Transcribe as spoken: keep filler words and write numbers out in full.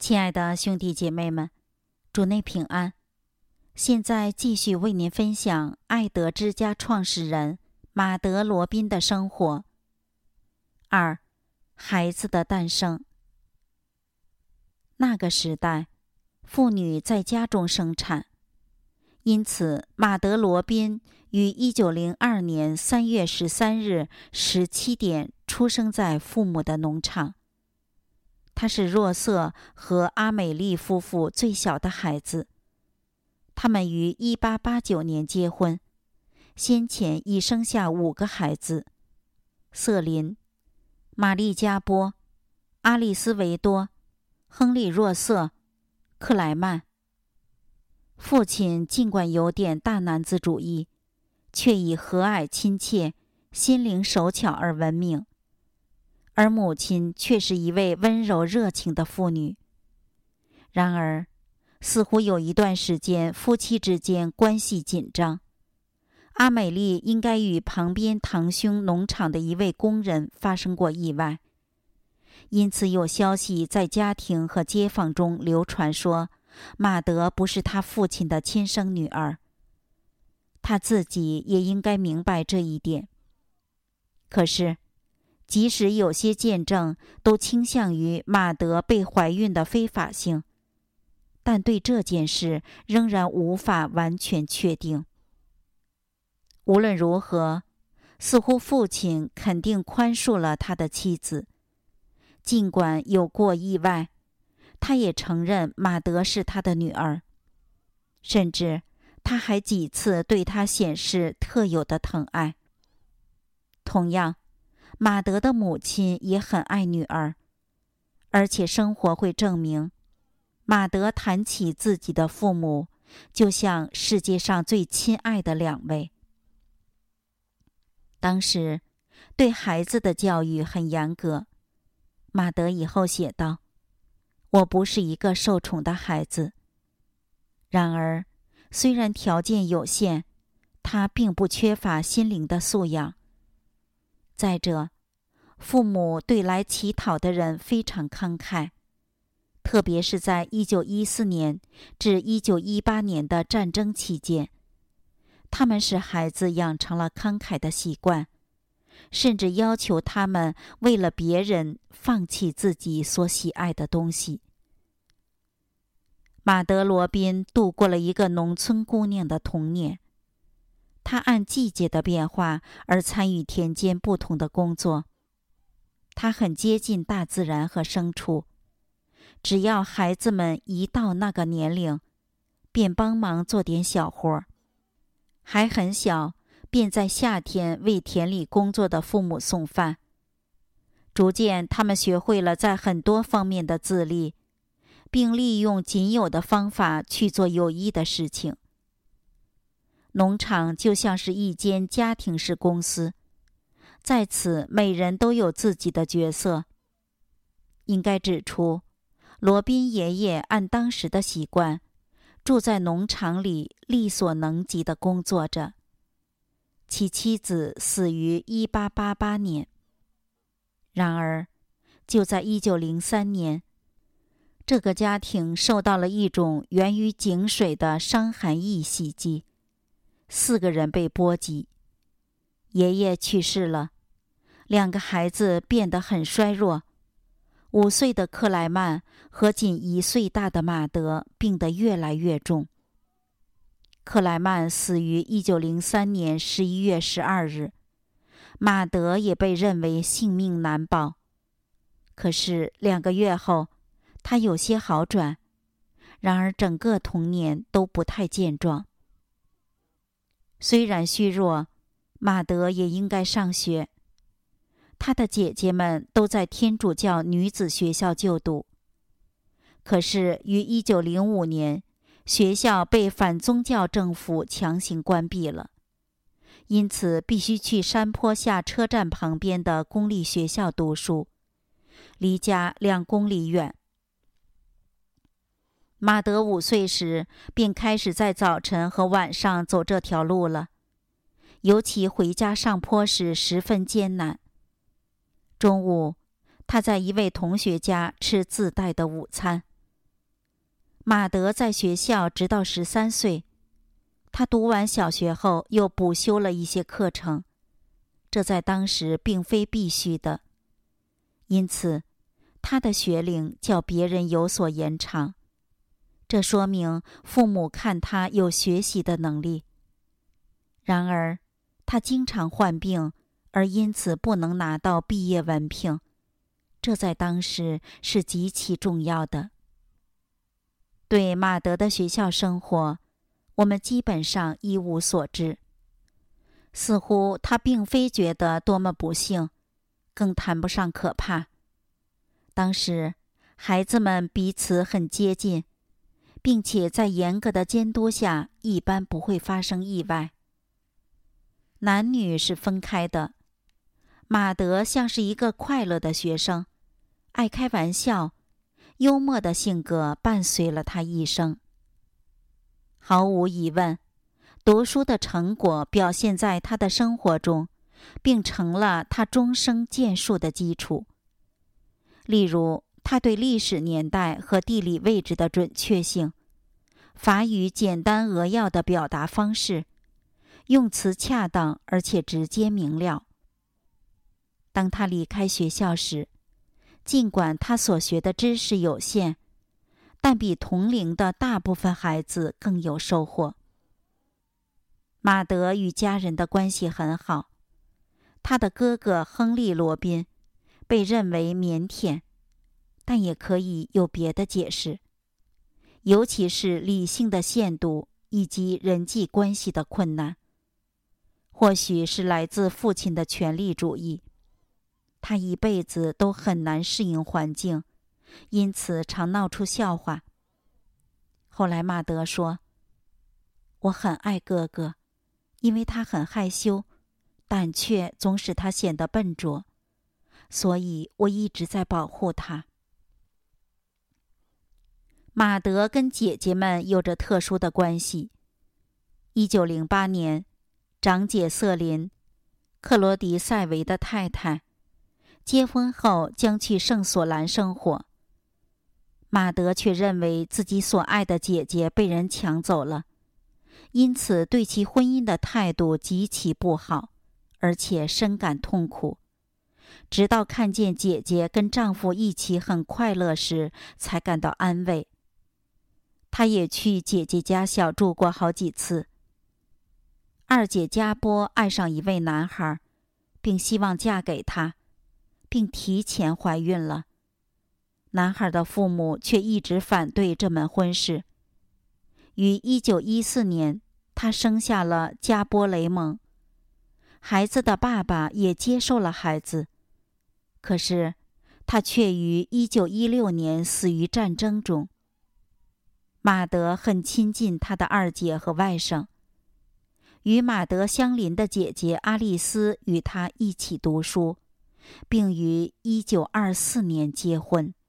亲爱的兄弟姐妹们，主内平安。现在继续为您分享爱德之家创始人马德·罗宾的生活。二、孩子的诞生。那个时代，妇女在家中生产，因此马德·罗宾于一九零二年三月十三日十七点出生在父母的农场。他是若瑟和阿美丽夫妇最小的孩子。他们于一八八九年结婚，先前已生下五个孩子：瑟琳、玛丽加波、阿丽丝维多、亨利若瑟、克莱曼。父亲尽管有点大男子主义，却以和蔼亲切、心灵手巧而闻名。而母亲却是一位温柔热情的妇女。然而，似乎有一段时间夫妻之间关系紧张。阿美丽应该与旁边堂兄农场的一位工人发生过意外，因此有消息在家庭和街坊中流传说，马德不是他父亲的亲生女儿。他自己也应该明白这一点。可是，即使有些见证都倾向于马德被怀孕的非法性，但对这件事仍然无法完全确定。无论如何，似乎父亲肯定宽恕了他的妻子。尽管有过意外，他也承认马德是他的女儿，甚至他还几次对他显示特有的疼爱。同样，马德的母亲也很爱女儿，而且生活会证明，马德谈起自己的父母，就像世界上最亲爱的两位。当时，对孩子的教育很严格。马德以后写道：“我不是一个受宠的孩子。”然而，虽然条件有限，他并不缺乏心灵的素养。再者，父母对来乞讨的人非常慷慨，特别是在一九一四年至一九一八年的战争期间，他们使孩子养成了慷慨的习惯，甚至要求他们为了别人放弃自己所喜爱的东西。马德·罗宾度过了一个农村姑娘的童年。他按季节的变化而参与田间不同的工作。他很接近大自然和牲畜。只要孩子们一到那个年龄，便帮忙做点小活。还很小，便在夏天为田里工作的父母送饭。逐渐，他们学会了在很多方面的自立，并利用仅有的方法去做有益的事情。农场就像是一间家庭式公司，在此每人都有自己的角色。应该指出，罗宾爷爷按当时的习惯，住在农场里力所能及地工作着。其妻子死于一八八八年。然而，就在一九零三年，这个家庭受到了一种源于井水的伤寒疫袭击。四个人被波及，爷爷去世了，两个孩子变得很衰弱。五岁的克莱曼和仅一岁大的马德病得越来越重。克莱曼死于一九零三年十一月十二日，马德也被认为性命难保。可是两个月后，他有些好转，然而整个童年都不太健壮。虽然虚弱，马德也应该上学。他的姐姐们都在天主教女子学校就读。可是于一九零五年，学校被反宗教政府强行关闭了，因此必须去山坡下车站旁边的公立学校读书，离家两公里远。马德五岁时便开始在早晨和晚上走这条路了，尤其回家上坡时十分艰难。中午，他在一位同学家吃自带的午餐， 马德在学校直到十三岁，他读完小学后又补修了一些课程，这在当时并非必须的，因此他的学龄较别人有所延长。这说明父母看他有学习的能力。然而，他经常患病，而因此不能拿到毕业文凭，这在当时是极其重要的。对马德的学校生活，我们基本上一无所知。似乎他并非觉得多么不幸，更谈不上可怕。当时，孩子们彼此很接近，并且在严格的监督下，一般不会发生意外。男女是分开的。马德像是一个快乐的学生，爱开玩笑，幽默的性格伴随了他一生。毫无疑问，读书的成果表现在他的生活中，并成了他终生建树的基础。例如，他对历史年代和地理位置的准确性，法语简单扼要的表达方式，用词恰当而且直接明了。当他离开学校时，尽管他所学的知识有限，但比同龄的大部分孩子更有收获。马德与家人的关系很好，他的哥哥亨利·罗宾被认为腼腆，但也可以有别的解释，尤其是理性的限度以及人际关系的困难。或许是来自父亲的权力主义，他一辈子都很难适应环境，因此常闹出笑话。后来马德说：“我很爱哥哥，因为他很害羞，胆怯总使他显得笨拙，所以我一直在保护他。”马德跟姐姐们有着特殊的关系。一九零八年，长姐瑟琳，克罗迪·塞维的太太，结婚后将去圣索兰生活。马德却认为自己所爱的姐姐被人抢走了，因此对其婚姻的态度极其不好，而且深感痛苦。直到看见姐姐跟丈夫一起很快乐时，才感到安慰。她也去姐姐家小住过好几次。二姐加波爱上一位男孩，并希望嫁给他，并提前怀孕了。男孩的父母却一直反对这门婚事。于一九一四年，他生下了加波雷蒙。孩子的爸爸也接受了孩子，可是他却于一九一六年死于战争中。马德很亲近他的二姐和外甥。与马德相邻的姐姐阿丽丝与他一起读书，并于一九二四年结婚。